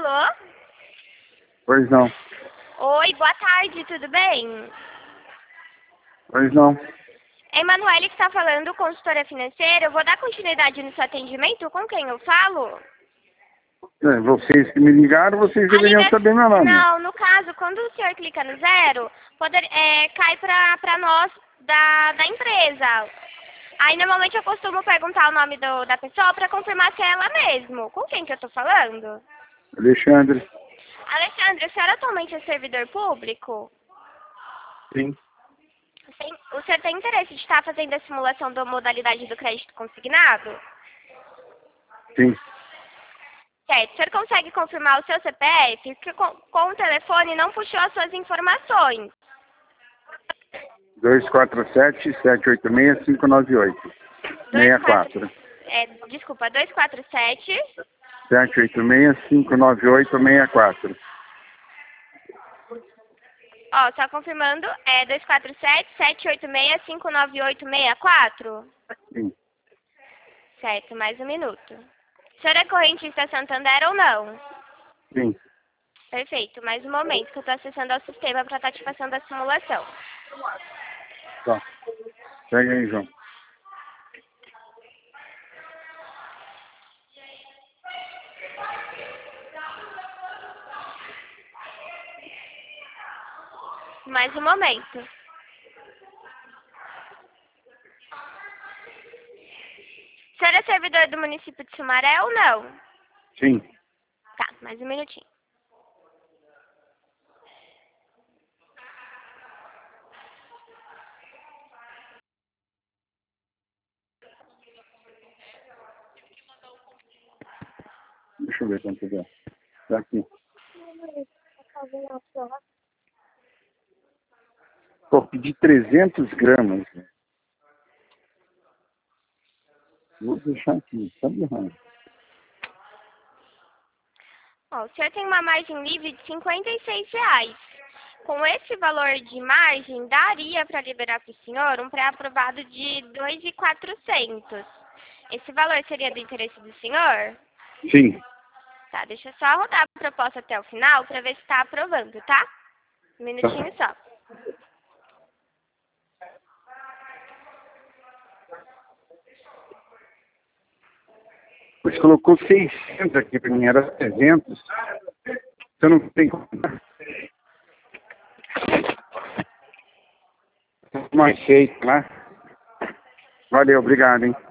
Alô? Pois não. Oi, boa tarde, tudo bem? Pois não. É Emanuele que está falando, consultora financeira. Eu vou dar continuidade no seu atendimento. Com quem eu falo? Vocês que me ligaram, vocês deveriam saber meu nome. Não, no caso, quando o senhor clica no zero, cai para nós da empresa. Aí, normalmente, eu costumo perguntar o nome da pessoa para confirmar se é ela mesmo. Com quem que eu tô falando? Alexandre. Alexandre, a senhora atualmente é servidor público? Sim. O senhor tem interesse de estar fazendo a simulação da modalidade do crédito consignado? Sim. Certo. O senhor consegue confirmar o seu CPF? Porque com o telefone não puxou as suas informações. 247-786-598. 64. Desculpa, 247... 786-598-64. Ó, só confirmando, é 247-786-598-64? Sim. Certo, mais um minuto. O senhor é correntista Santander ou não? Sim. Perfeito, mais um momento que eu estou acessando ao sistema para estar te passando a simulação. Tá. Pega aí, João. Mais um momento. O senhor é servidor do município de Sumaré ou não? Sim. Tá, mais um minutinho. Deixa eu ver quanto dá. Tá aqui. Pô, pedi 300 gramas. Vou deixar aqui, tá errado. Ó, o senhor tem uma margem livre de R$ 56. Com esse valor de margem, daria para liberar para o senhor um pré-aprovado de 2.400. Esse valor seria do interesse do senhor? Sim. Tá, deixa eu só rodar a proposta até o final para ver se está aprovando, tá? Um minutinho só. Você colocou 600 aqui pra mim, era 300. Você não tem como. Mais feito, né? Valeu, obrigado, hein?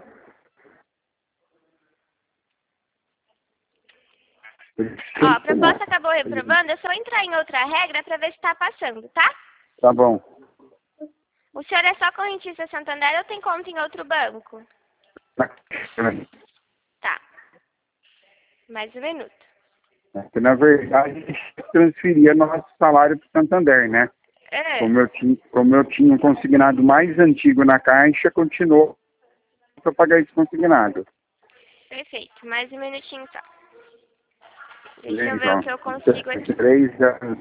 Ó, a proposta acabou reprovando, é só entrar em outra regra para ver se está passando, tá? Tá bom. O senhor é só correntista Santander ou tem conta em outro banco? Tá. Mais um minuto. Porque, na verdade, transferia nosso salário para o Santander, né? Como eu tinha um consignado mais antigo na Caixa, continuou para pagar esse consignado. Perfeito. Mais um minutinho só. Deixa eu ver o que eu consigo aqui. 3 anos.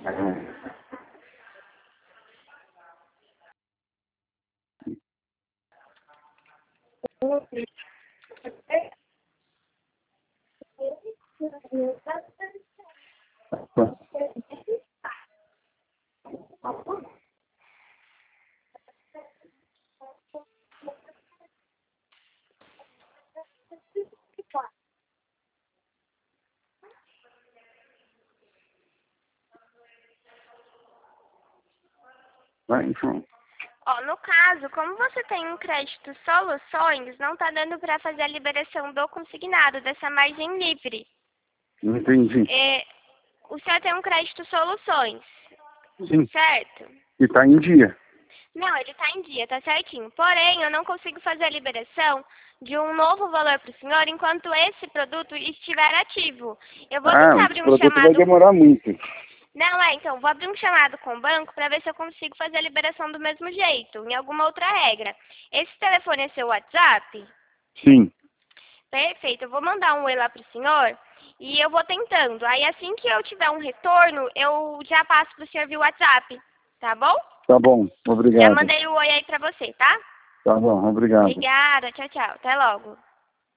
Vai, João. Ó, no caso, como você tem um crédito soluções, não tá dando para fazer a liberação do consignado, dessa margem livre. Não entendi. O senhor tem um crédito soluções, Sim. certo? E tá em dia. Não, ele tá em dia, tá certinho. Porém, eu não consigo fazer a liberação de um novo valor para o senhor enquanto esse produto estiver ativo. Eu vou tentar abrir um produto chamado... vai demorar muito. Não, então, vou abrir um chamado com o banco para ver se eu consigo fazer a liberação do mesmo jeito, em alguma outra regra. Esse telefone é seu WhatsApp? Sim. Perfeito, eu vou mandar um oi lá pro senhor e eu vou tentando. Aí assim que eu tiver um retorno, eu já passo pro senhor via WhatsApp, tá bom? Tá bom, obrigado. Já mandei o oi aí pra você, tá? Tá bom, obrigado. Obrigada, tchau, tchau. Até logo.